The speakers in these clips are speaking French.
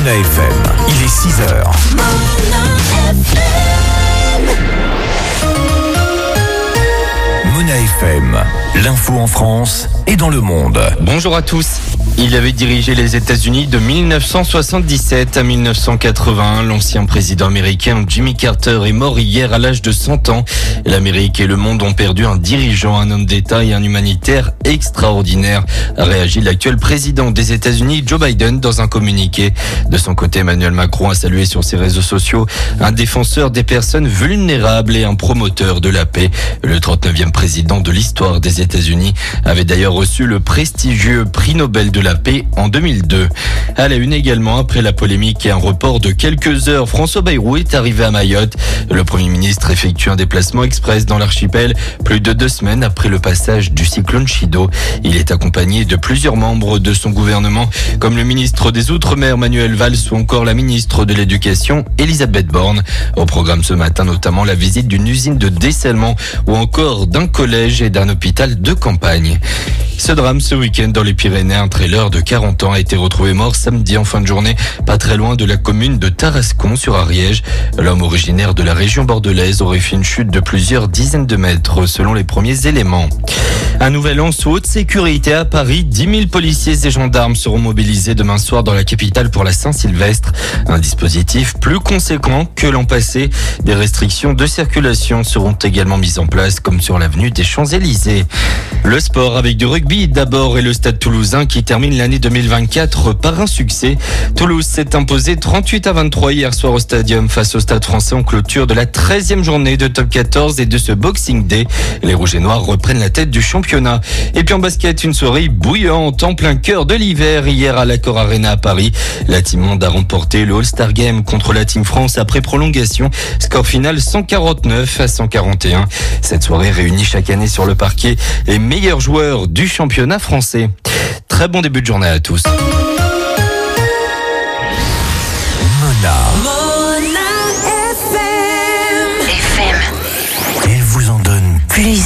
Mona FM, il est 6h. Mona FM, l'info en France et dans le monde. Bonjour à tous. Il avait dirigé les États-Unis de 1977 à 1981. L'ancien président américain Jimmy Carter est mort hier à l'âge de 100 ans. L'Amérique et le monde ont perdu un dirigeant, un homme d'État et un humanitaire extraordinaire, a réagi l'actuel président des États-Unis, Joe Biden, dans un communiqué. De son côté, Emmanuel Macron a salué sur ses réseaux sociaux un défenseur des personnes vulnérables et un promoteur de la paix. Le 39e président de l'histoire des États-Unis avait d'ailleurs reçu le prestigieux prix Nobel de la paix en 2002. À la une également, après la polémique et un report de quelques heures, François Bayrou est arrivé à Mayotte. Le Premier ministre effectue un déplacement express dans l'archipel plus de 2 semaines après le passage du cyclone Chido. Il est accompagné de plusieurs membres de son gouvernement, comme le ministre des Outre-mer Manuel Valls ou encore la ministre de l'Éducation Elisabeth Borne. Au programme ce matin notamment la visite d'une usine de dessalement ou encore d'un collège et d'un hôpital de campagne. Ce drame ce week-end dans les Pyrénées, un trailer de 40 ans a été retrouvé mort samedi en fin de journée, pas très loin de la commune de Tarascon sur Ariège. L'homme originaire de la région bordelaise aurait fait une chute de plusieurs dizaines de mètres selon les premiers éléments. Un nouvel an sous haute sécurité à Paris. 10 000 policiers et gendarmes seront mobilisés demain soir dans la capitale pour la Saint-Sylvestre. Un dispositif plus conséquent que l'an passé. Des restrictions de circulation seront également mises en place, comme sur l'avenue des Champs-Élysées. Le sport avec du rugby d'abord et le Stade Toulousain qui termine l'année 2024 par un succès. Toulouse s'est imposé 38-23 hier soir au Stadium face au Stade Français en clôture de la 13e journée de Top 14 et de ce Boxing Day. Les Rouges et Noirs reprennent la tête du championnat. Et puis en basket, une soirée bouillante en plein cœur de l'hiver hier à l'Accor Arena à Paris. La Team Monde a remporté le All-Star Game contre la Team France après prolongation. Score final 149-141. Cette soirée réunit chaque année sur le parquet les meilleurs joueurs du championnat français. Très bon début de journée à tous. Mona FM. Elle vous en donne plus.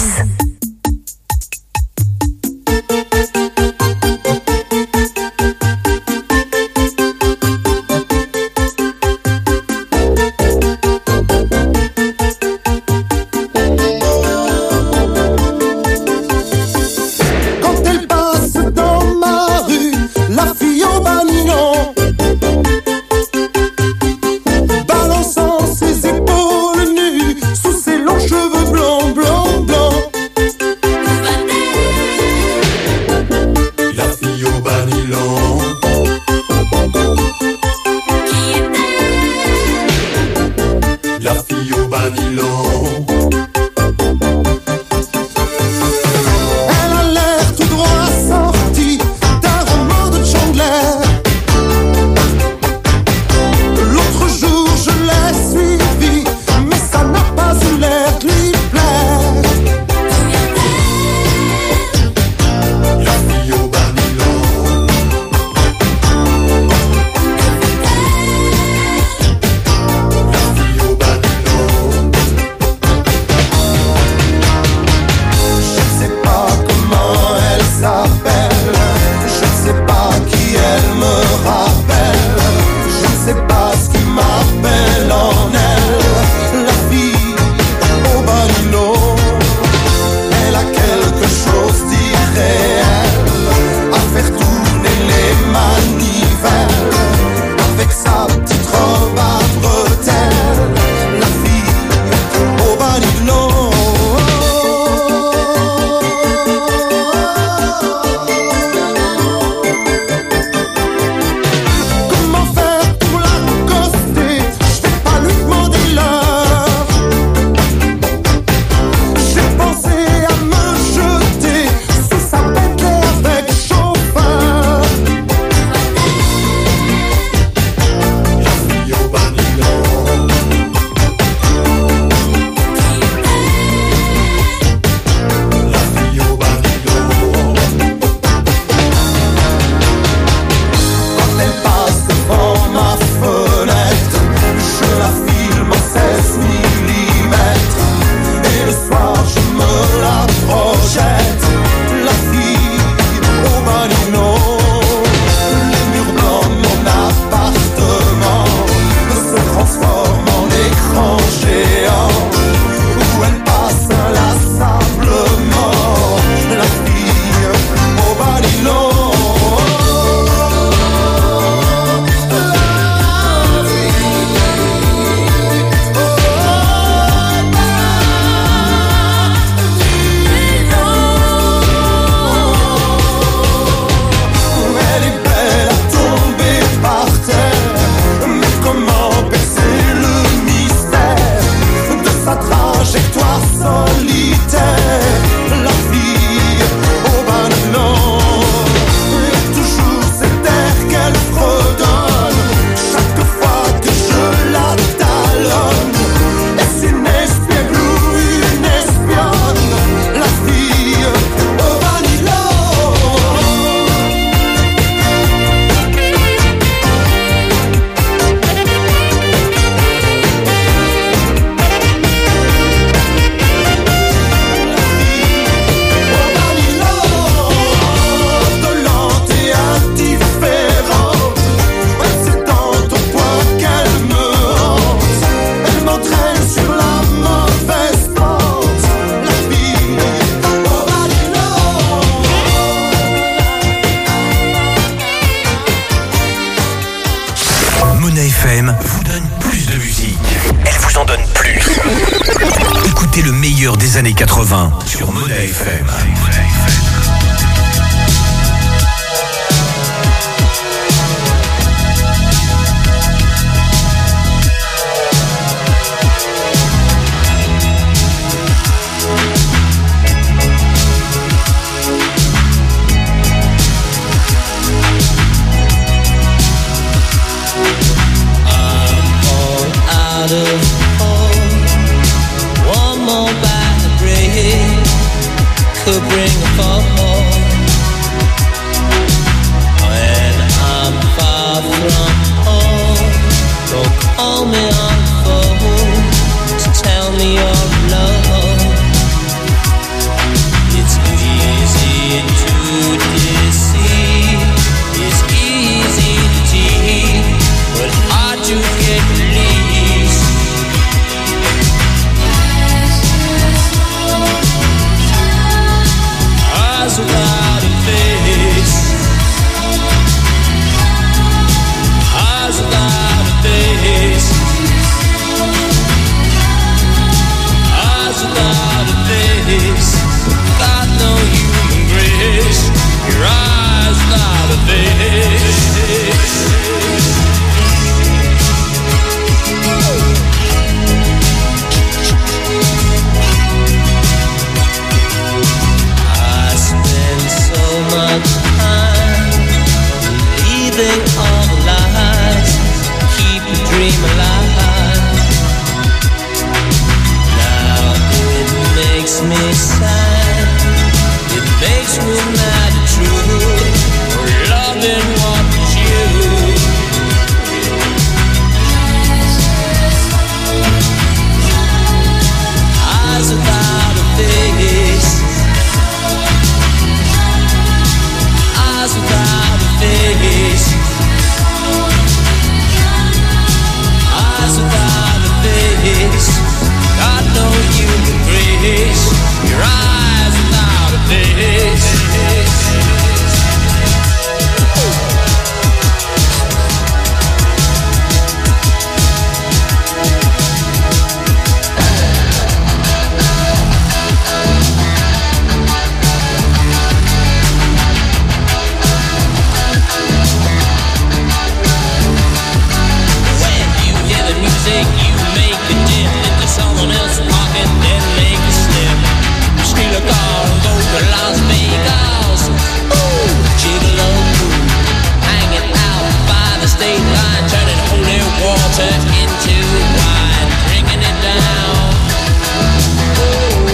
trajectoire solitaire, la fille au bas de blanc. Et toujours cet air qu'elle fredonne, chaque fois que je la talonne. Est-ce une espionne ou une espionne, la fille au vanilla? Monnaie FM vous donne plus de musique. Elle vous en donne plus. Écoutez le meilleur des années 80 sur Monnaie FM. Out of home, one more bad break could bring a fall. When I'm far from home, don't call me on the phone to tell me you're alone. It's easy to deceive, it's easy to cheat, but hard to get released. Eyes without a face, eyes without a face, eyes without a face. Got no human grace. Your eyes without a face. So much time believing all the lies, keep the dream alive. Now it makes me sad, it makes me mad and true, for loving what was you. Eyes without a face, eyes without a face, eyes without a face. Got no human grace. Your eyes without a face. You make a dip into someone else's pocket, then make a slip. Steal a car and go to Las Vegas. Ooh, gigolo, hanging out by the state line, turning holy water into wine, drinking it down. Ooh,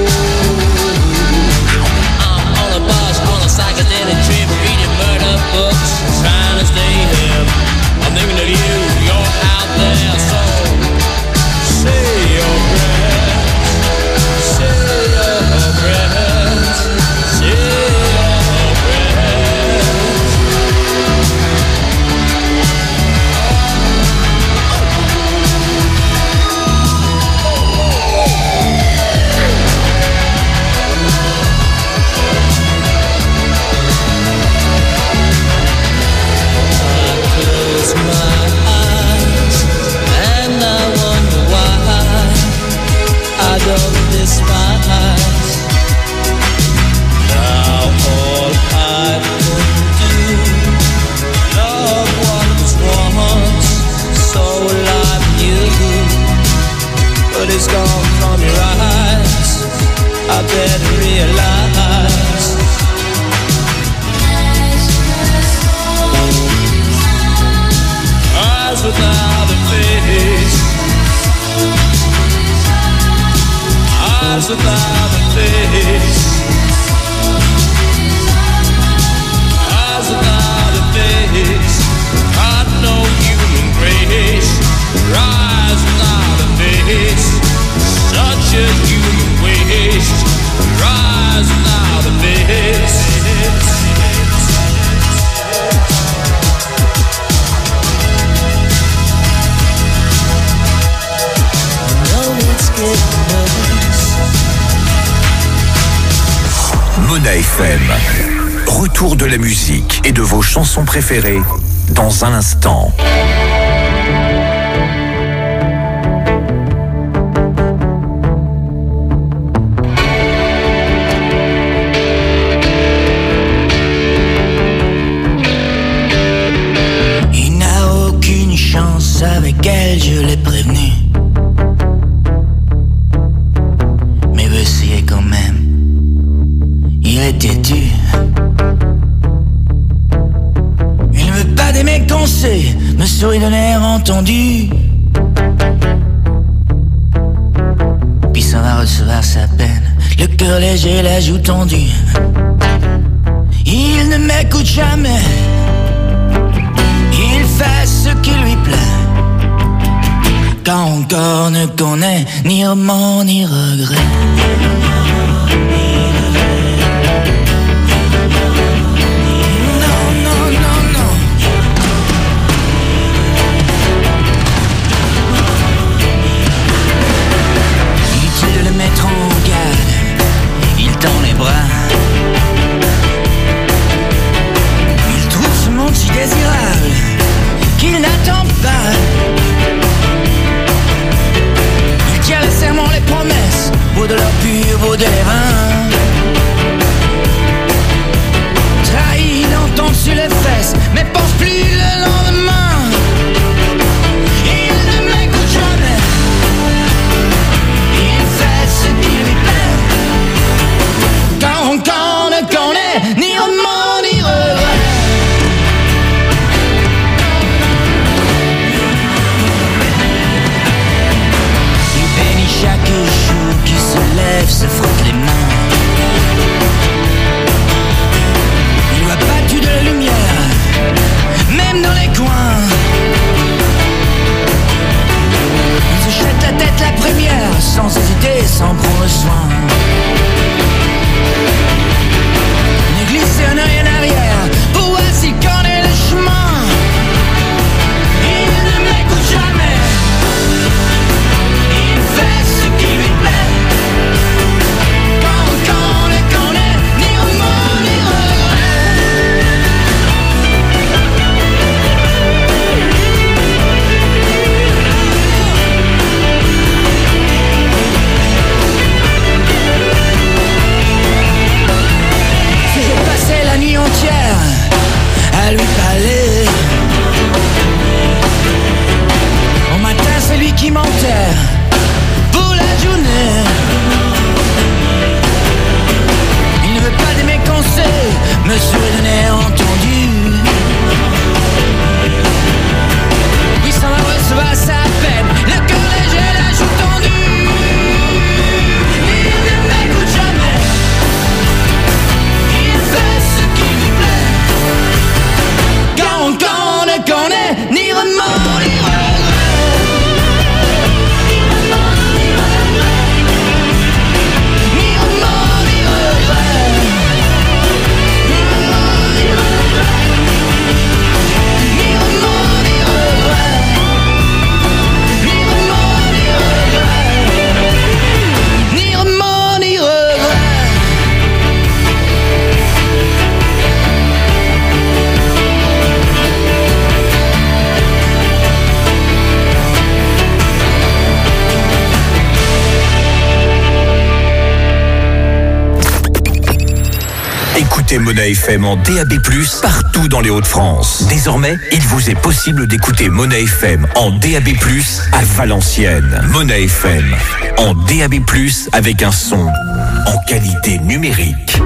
I'm on a bus on a psychedelic trip, reading murder books, trying to stay hip. I'm thinking of you, you're out there, so say your prayers, say your prayers, say your close my eyes and I wonder why I don't despise. Now all I can do, love what was once so alive in you, but it's gone from your eyes. rise without a face. Rise without a face. Got no human grace. Rise without a face. Such a human waste. Rise without a face. Mona FM. Retour de la musique et de vos chansons préférées dans un instant. Il n'a aucune chance avec elle, je l'ai prévenu. Mais veut essayer quand même. Il est têtu. Il ne veut pas des mecs conseils, me sourit d'un air entendu. Puis s'en va recevoir sa peine, le cœur léger, la joue tendue. Il ne m'écoute jamais. Il fait ce qui lui plaît. Quand encore ne connaît ni remords ni regrets. Dans les bras, il trouve ce monde si désirable qu'il n'attend pas. Il tient les serments, les promesses, beau de l'or pur, beau de l'airain. Trahi, il entend sur les fesses, mais pense plus le lendemain. Il ne m'écoute jamais. Il fait ce qui lui plaît. Quand on ne connaît ni remords ni regrets. Il bénit chaque jour qui se lève, se frotte les mains. Il voit battu de la lumière, même dans les coins. Il se jette la tête la première, sans hésiter, sans prendre soin. Glisser un œil en arrière pour voir s'il connaît le chemin. Il ne m'écoute jamais. Il fait ce qui lui plaît. Quand on ne connaît ni remords ni la nuit entière à lui parler. Au matin c'est lui qui m'enterre pour la journée. Il ne veut pas de mes conseils, me sourit d'un air entendu. Oui, ça va recevoir sa peine, le cœur léger, la joue tendue. Il ne m'écoute jamais. Quand on ne connaît ni remords ni Écoutez Mona FM en DAB+, partout dans les Hauts-de-France. Désormais, il vous est possible d'écouter Mona FM en DAB+, à Valenciennes. Mona FM en DAB+, avec un son en qualité numérique.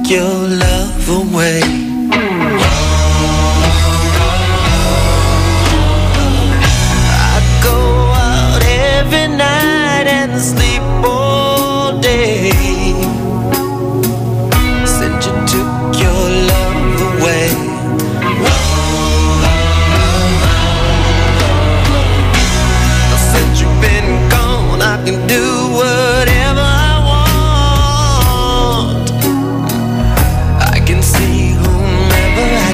your love away. I go out every night and sleep all day. Since you took your love away. Since you've been gone, I can do whatever I want. I can see whomever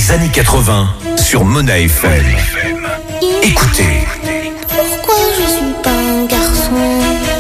des années 80 sur Mona FM. Écoutez. Pourquoi je suis pas un garçon?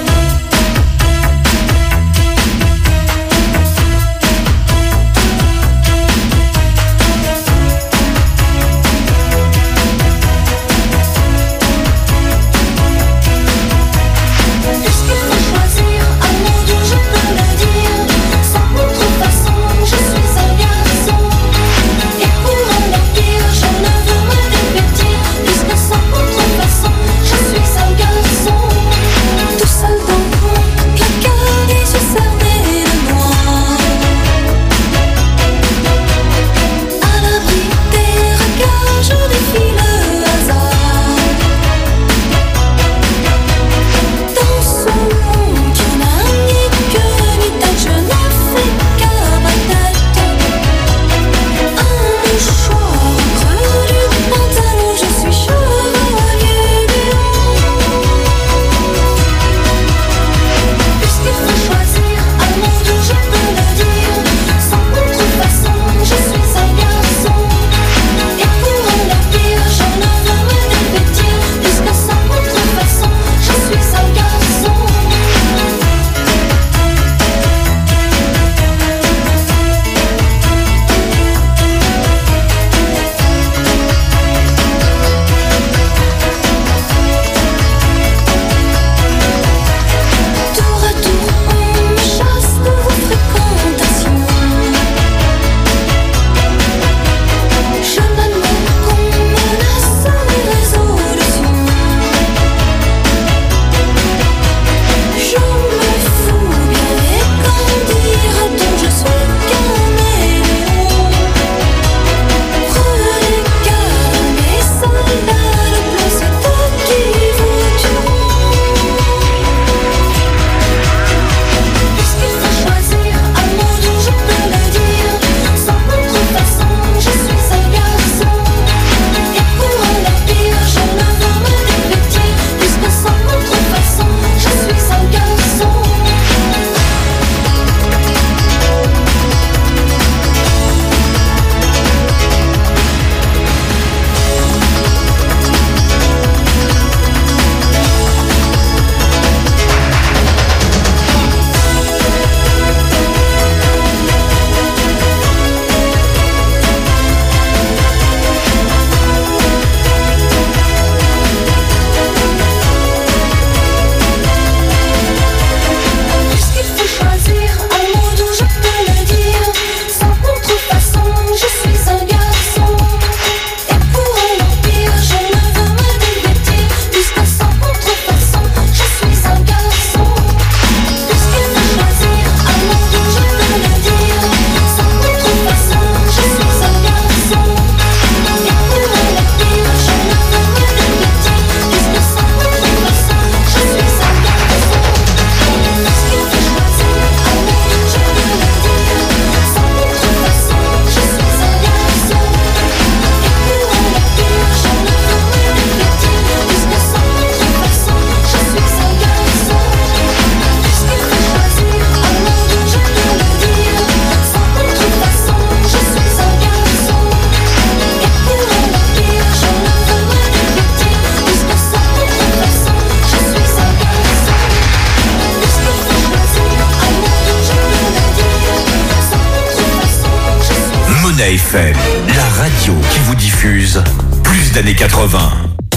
Mona FM, la radio qui vous diffuse plus d'années 80.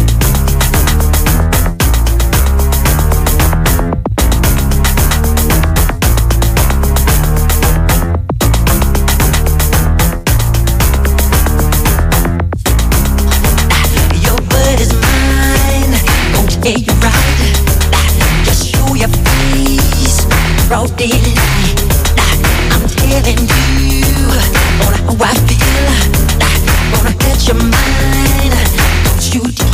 Broad daylight, I'm telling you how I feel. Gonna catch your mind, don't you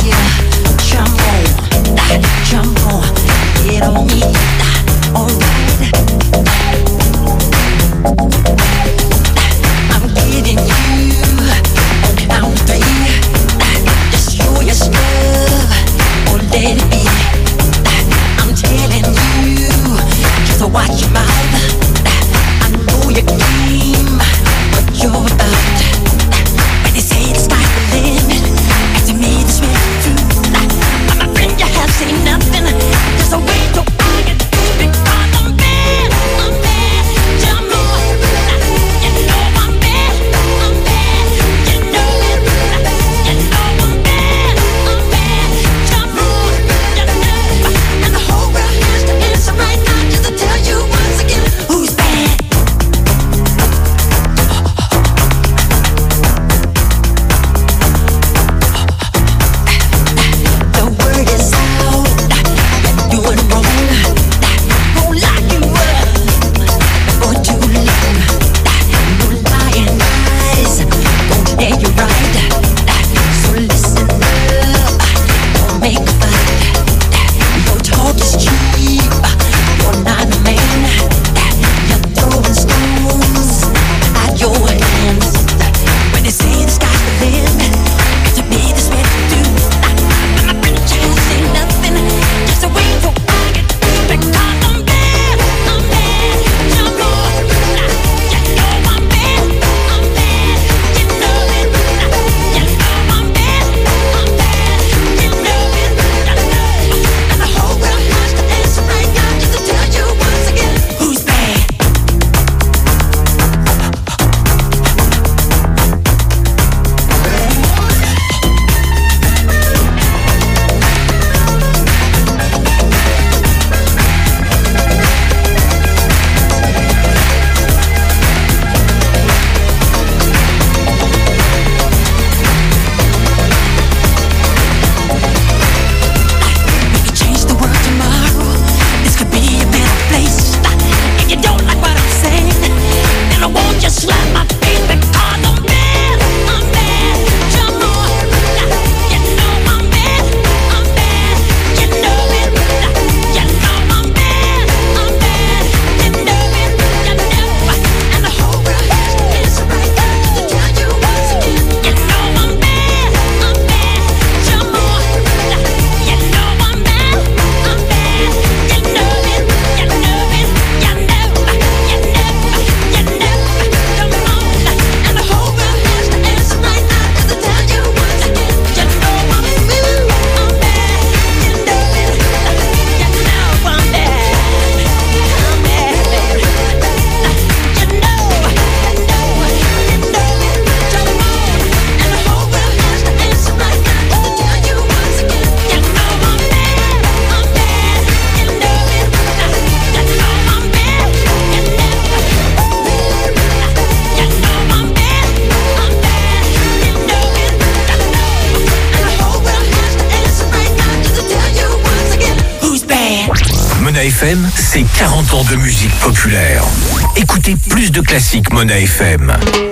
Mona FM, c'est 40 ans de musique populaire. Écoutez plus de classiques Mona FM.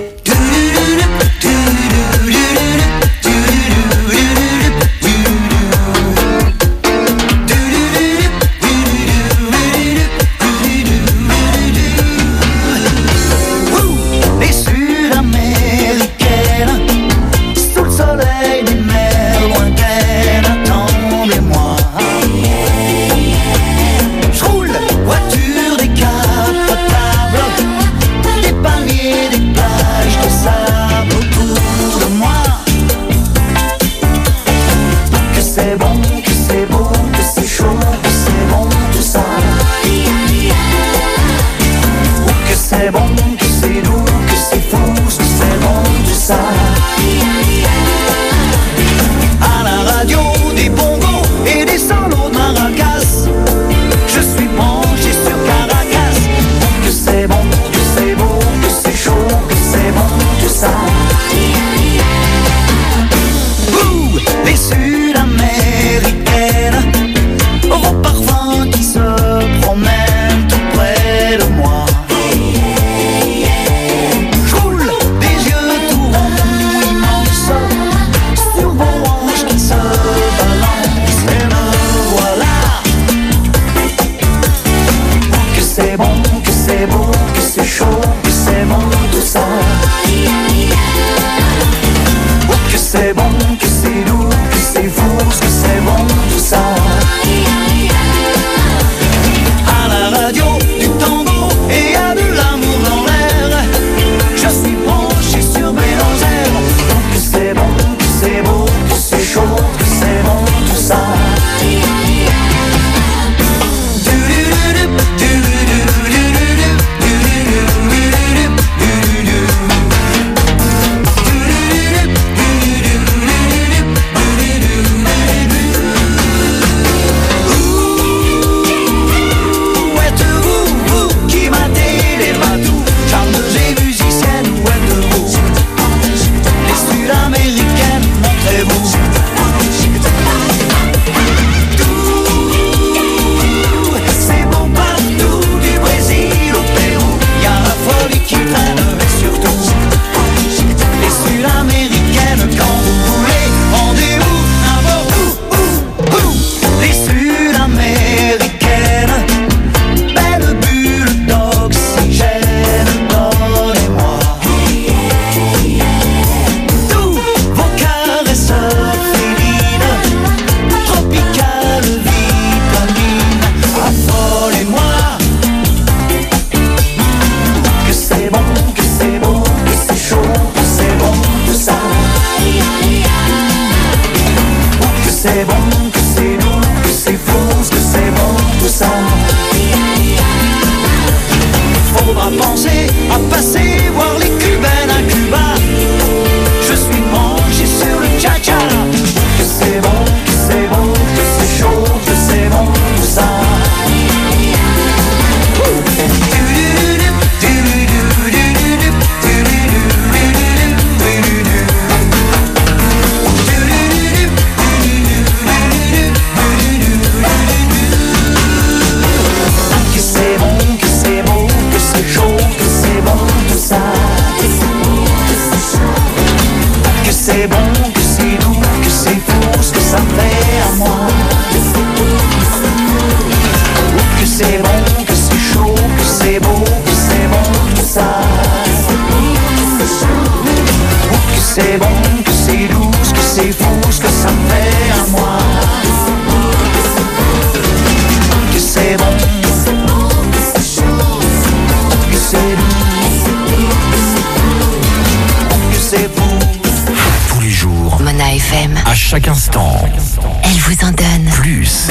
Chaque instant, elle vous en donne plus.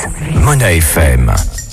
Mona FM.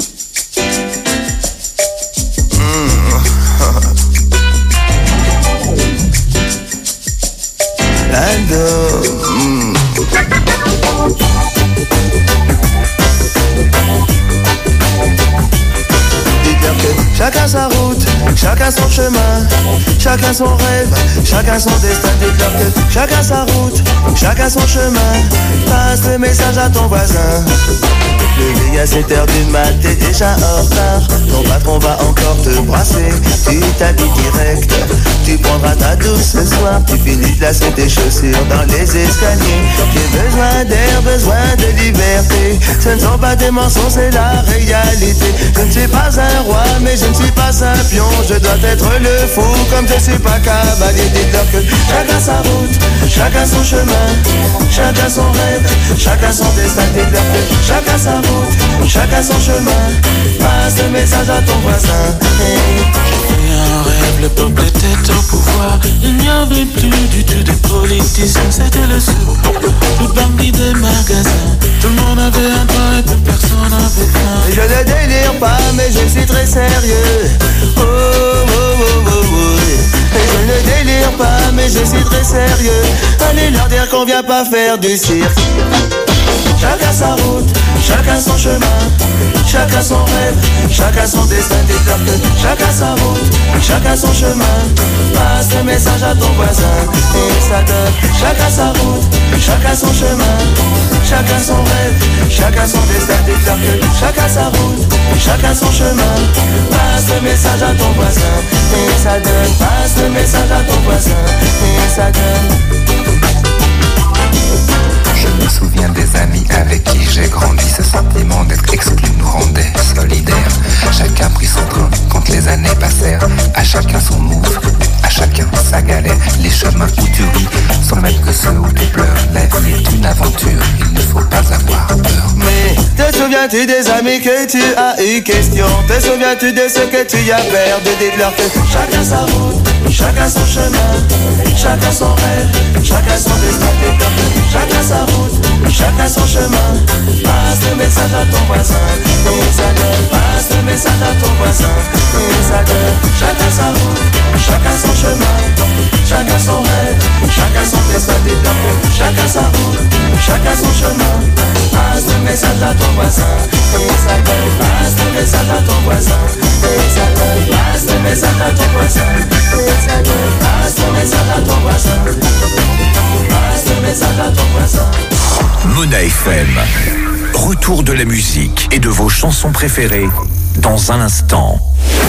Chacun sa route, chacun son chemin, chacun son rêve, chacun son destin. Dites-leur que chacun sa route, chacun son chemin. Passe le message à ton voisin. Le à 7h du mat, t'es déjà en retard. Ton patron va encore te brasser. Tu t'habilles direct, tu prendras ta douce ce soir. Tu finis de lasser tes chaussures dans les escaliers. J'ai besoin d'air, besoin de liberté. Ce ne sont pas des mensonges, c'est la réalité. Je ne suis pas un roi, mais je ne suis pas un pion. Je dois être le fou, comme je suis pas cavalier. Dites-leur que chacun sa route, chacun son chemin, chacun son rêve, chacun son destin. Dites-leur que chacun sa route, chacun son chemin. Passe le message à ton voisin. J'ai un rêve, le peuple était au pouvoir. Il n'y avait plus du tout de politiciens, c'était le sou, le bandit des magasins. Tout le monde avait un toit et plus personne n'avait faim. Je ne délire pas, mais je suis très sérieux. Oh, oh, oh, oh, oh. Je ne délire pas, mais je suis très sérieux. Allez leur dire qu'on vient pas faire du cirque. Chacun sa route, chacun son chemin, chacun son rêve, chacun son destin. Dites-leur que chacun sa route, chacun son chemin. Passe le message à ton voisin et ça donne. Chacun sa route, chacun son chemin, chacun son rêve, chacun son destin. Dites-leur que chacun sa route, chacun son chemin. Passe le message à ton voisin et ça donne. Passe le message à ton voisin et ça donne. Je me souviens des amis avec qui j'ai grandi. Ce sentiment d'être exclu nous rendait solidaires. Chacun prit son train quand les années passèrent. À chacun son move, à chacun sa galère. Les chemins où tu ris sont les mêmes que ceux où tu pleures. La vie est une aventure, il ne faut pas avoir peur. Mais te souviens-tu des amis que tu as eu question? Te souviens-tu de ce que tu as perdu? Dites-leur que chacun sa route, chacun son chemin, chacun son rêve, chacun son destin. Dites-leur que chacun sa route, chacun son chemin. Passe le message à ton voisin et ça donne. Passe le message à ton voisin et ça donne. Chacun sa route, chacun son chemin, chacun son rêve, chacun son destin. Dites-leur que chacun sa route, chacun son chemin. Passe le message à ton voisin et ça donne. Passe le message à ton voisin et ça donne. Passe le message à ton voisin et ça donne. Passe le message à ton voisin. Passe le message à ton voisin. Mona FM. Retour de la musique et de vos chansons préférées dans un instant.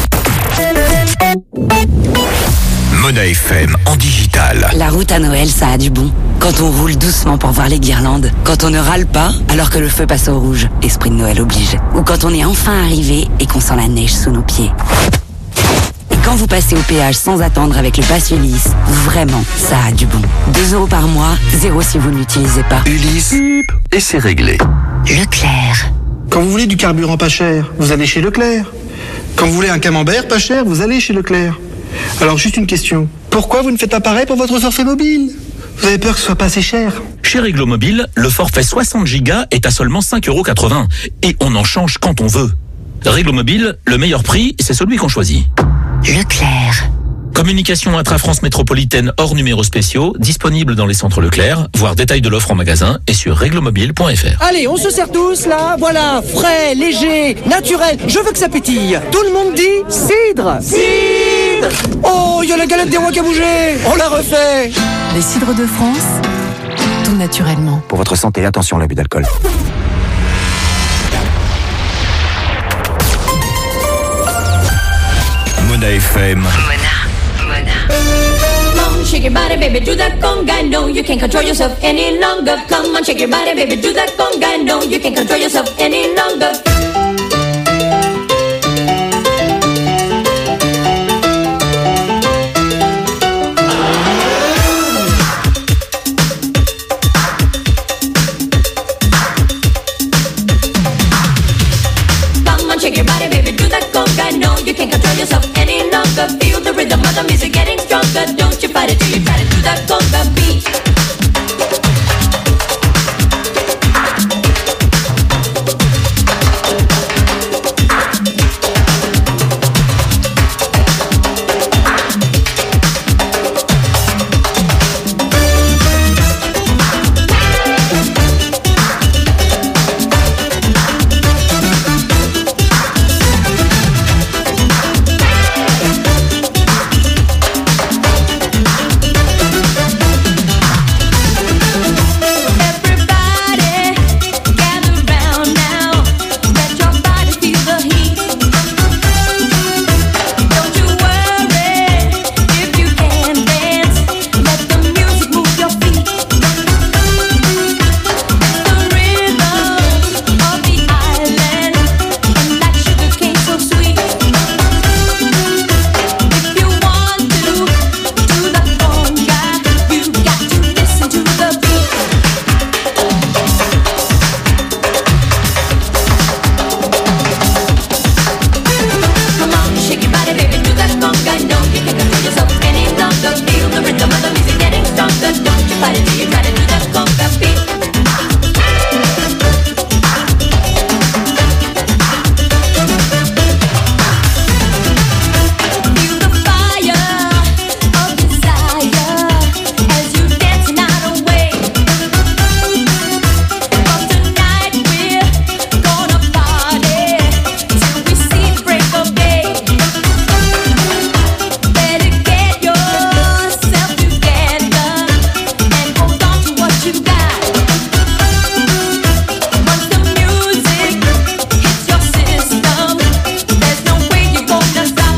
Mona FM en digital. La route à Noël, ça a du bon. Quand on roule doucement pour voir les guirlandes. Quand on ne râle pas alors que le feu passe au rouge. Esprit de Noël oblige. Ou quand on est enfin arrivé et qu'on sent la neige sous nos pieds. Et quand vous passez au péage sans attendre avec le pass Ulysse, vraiment, ça a du bon. 2 € par mois, 0 si vous ne l'utilisez pas. Ulysse, et c'est réglé. Leclerc. Quand vous voulez du carburant pas cher, vous allez chez Leclerc. Quand vous voulez un camembert pas cher, vous allez chez Leclerc. Alors juste une question. Pourquoi vous ne faites pas pareil pour votre forfait mobile? Vous avez peur que ce soit pas assez cher? Chez Réglo Mobile, le forfait 60 Go est à seulement 5,80 € et on en change quand on veut. Réglo Mobile, le meilleur prix, c'est celui qu'on choisit. Leclerc. Communication intra-France métropolitaine hors numéros spéciaux, disponible dans les centres Leclerc, voir détail de l'offre en magasin et sur reglomobile.fr. Allez, on se sert tous là, voilà, frais, léger, naturel, je veux que ça pétille. Tout le monde dit cidre. Cidre. Oh, il y a la galette des rois qui a bougé, on la refait. Les cidres de France, tout naturellement. Pour votre santé, attention à l'abus d'alcool. Mona FM. Come on, shake your body, baby, do that conga. No, you can't control yourself any longer. Come on, shake your body, baby, do that conga. No, you can't control yourself any longer. Come on, shake your body, baby, do that conga. No, you can't control yourself any longer. Feel the rhythm of the music getting stronger. Don't you fight it till you try to do that conga beat. fight it till you try to do the conga beat. Feel the fire of desire as you dance night away. But tonight we're gonna party till we see the break of day. Better get yourself together and hold on to what you got. Once the music hits your system, there's no way you're gonna stop.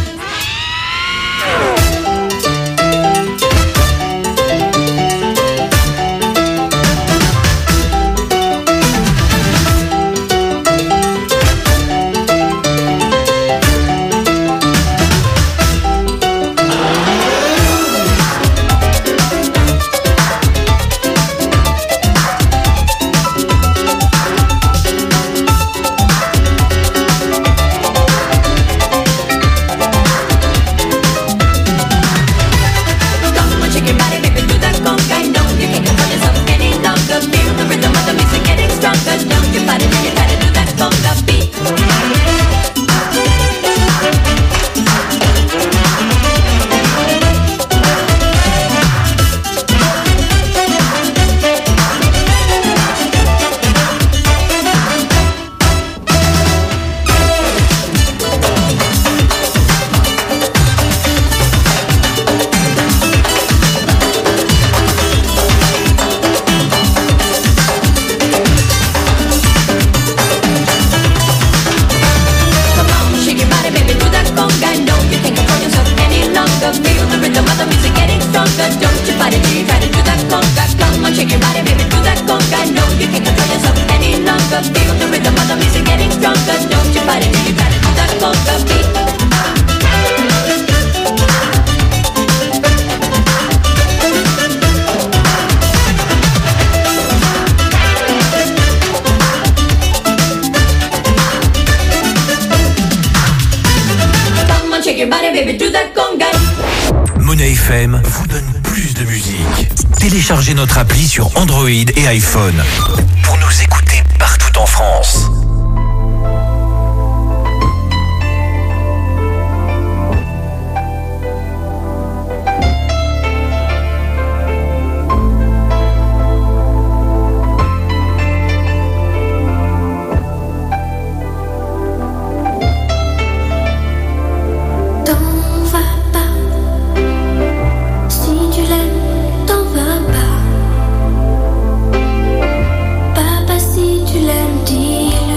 Come on, shake your body, baby, do that conga. No, you can't control yourself any longer. Feel the rhythm of the music getting stronger. Don't you fight it till you try to do that conga beat. Come on, shake your body, baby, do that conga. No, you can't control yourself any longer. Feel the rhythm of the music getting stronger. Don't you fight it till you try to do that conga. Come on, shake your body, baby, do that conga. No, you can't control yourself any longer. Feel the rhythm of the music getting stronger. Don't you fight it till you try to do that conga beat. Come on, shake your body, baby, do that conga. Monnaie FM vous donne plus de musique. Téléchargez notre appli sur Android et iPhone pour nous écouter partout en France. T'en vas pas. Si tu l'aimes, t'en vas pas. Papa, si tu l'aimes, dis-le.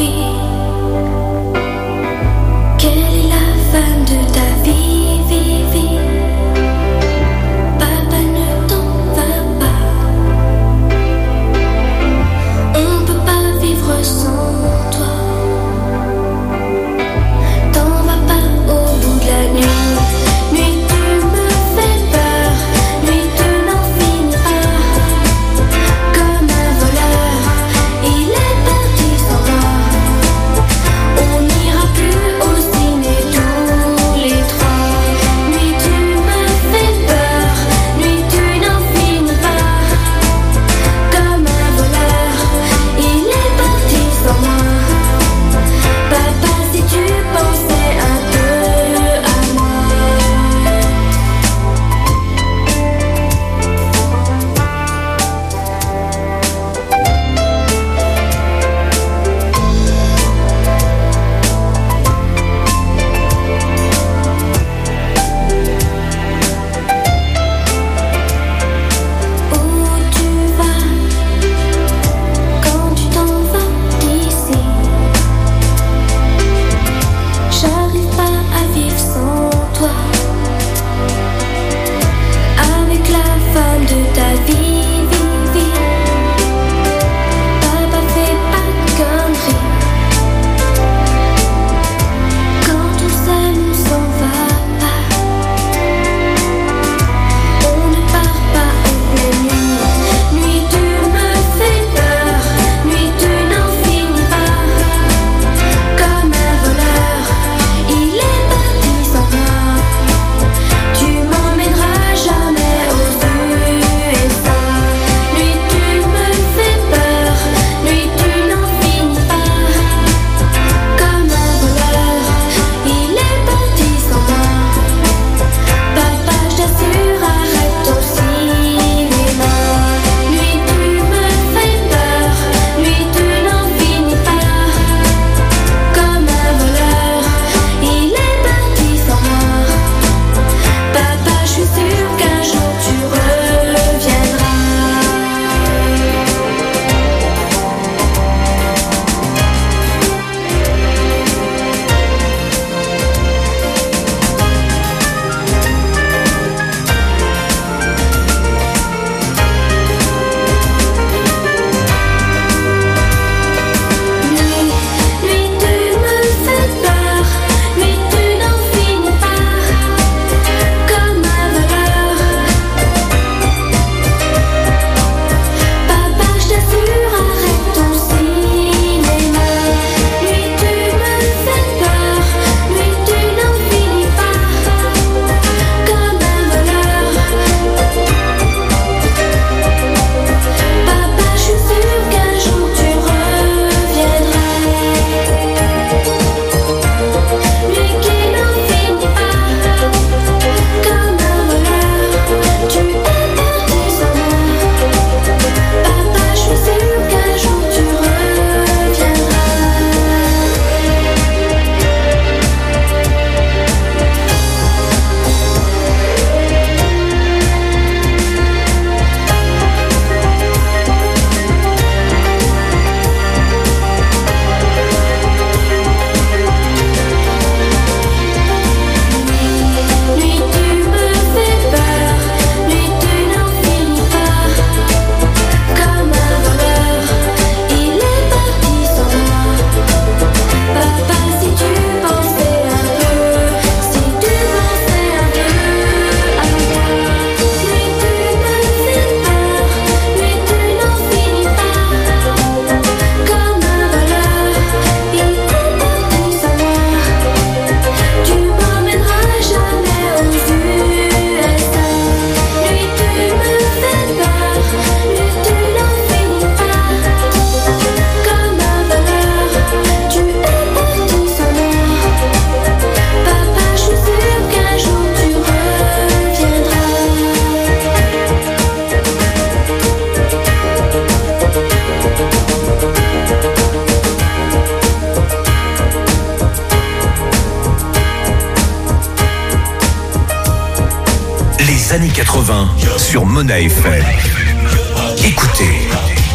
des années 80 sur Mona FM. Écoutez.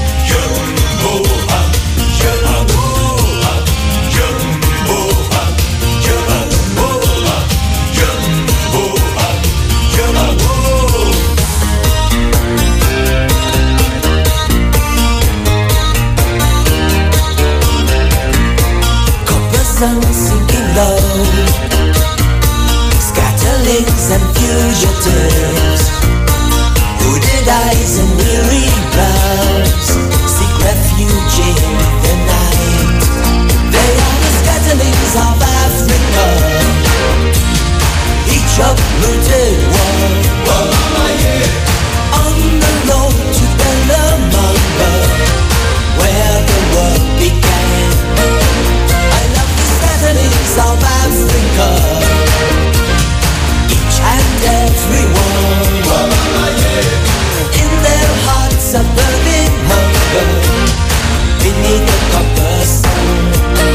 Sun sinking low, scatterlings and fugitives, hooded eyes and weary brows, seek refuge in the night. They are the scatterlings of Africa, each uprooted one, on the road to Bellamanga, where the world began. South Africa, each and every one, in their hearts a burning hunger, beneath the copper sun.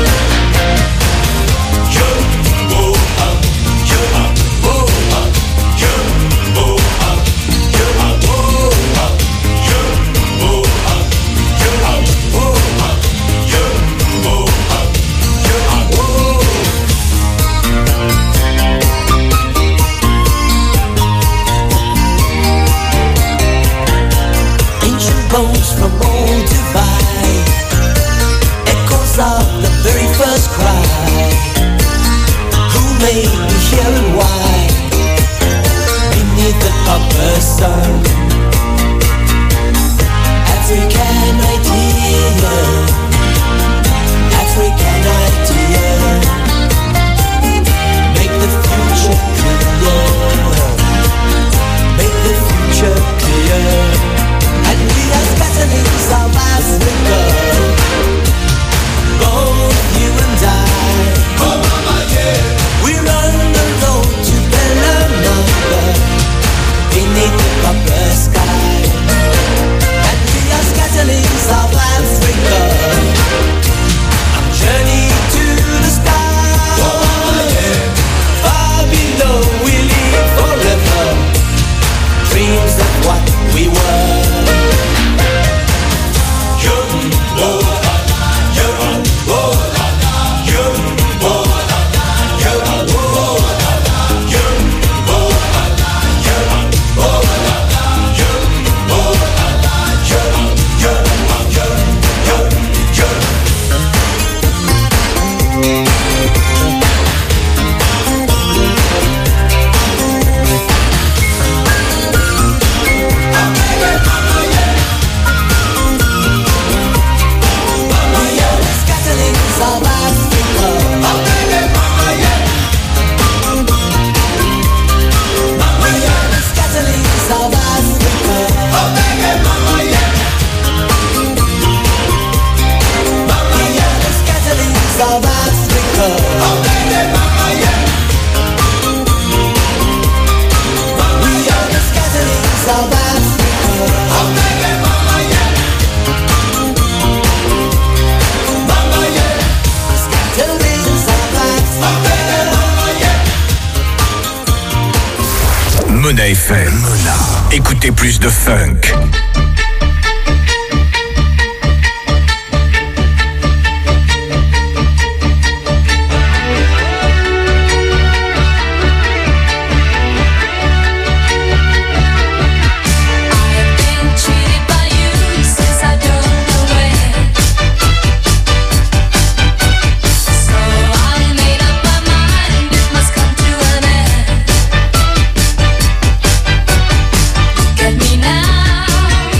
Bones from old Dubai, echoes of the very first cry. Who made me here and why? Beneath the copper sun, African idea, African idea. Make the future clear, make the future clear. And we are scatterlings of Africa, both you and I. Oh mama, yeah. We're on the road to Bellamanga, beneath the copper sky. And we are scatterlings of Africa, journey to the sky. Oh mama, yeah. Far below we live forever, dreams of what we were. Mona FM. Mona. Écoutez plus de funk. Get me now.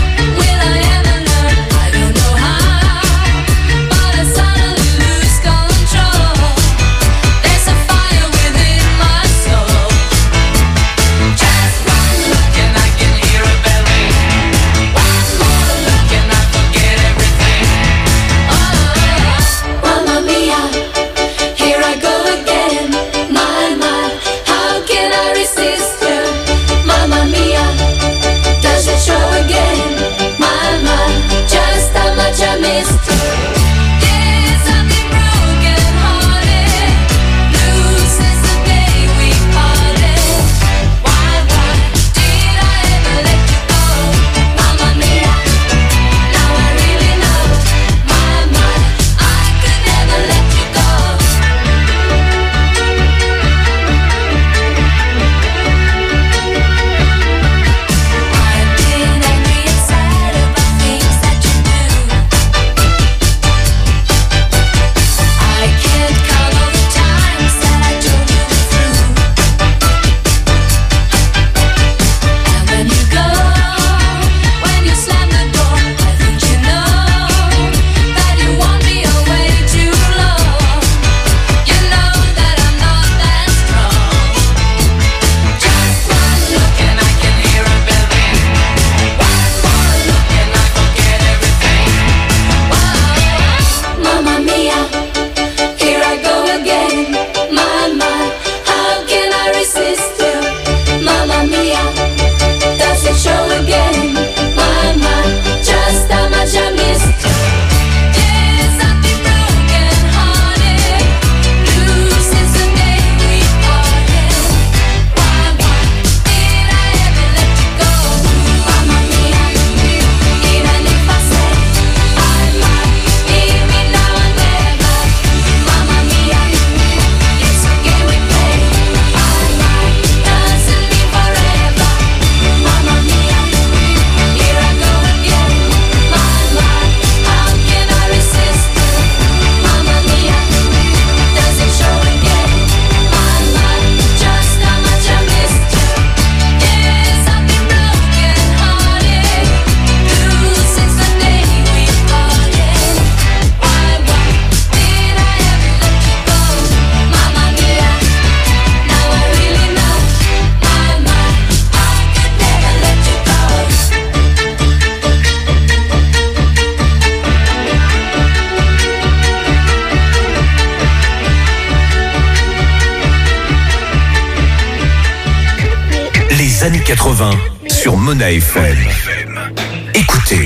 80 sur Mona FM. Écoutez.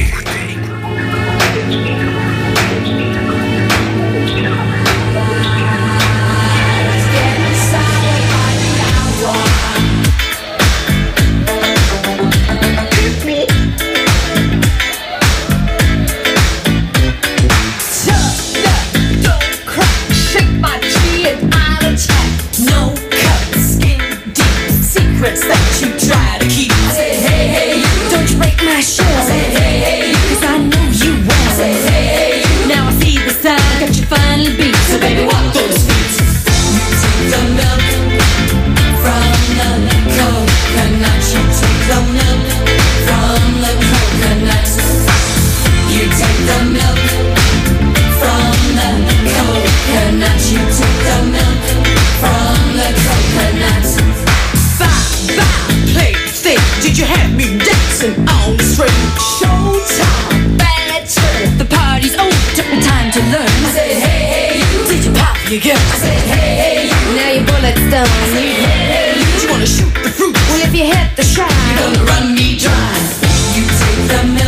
That you try to keep. I said, hey, hey, you. Don't you break my shell. I said, hey, hey, you. Cause I know you well. I said, hey, hey, you. Now I see the sign, got you finally beat. So baby, walk those feet. You take the milk from the coconut. You take the milk from the coconut. You take the milk from the coconut. You take the milk from the coconut. Play thick, did you have me dancing on the string? Showtime, bad turn. The party's over, time to learn. I said, hey, hey, you. Did you pop your gun? I said, hey, hey, you. Now your bullet's done. I said, hey, hey, you. You wanna shoot the fruit? Well, if you hit the shrine, you're gonna run me dry. You take the milk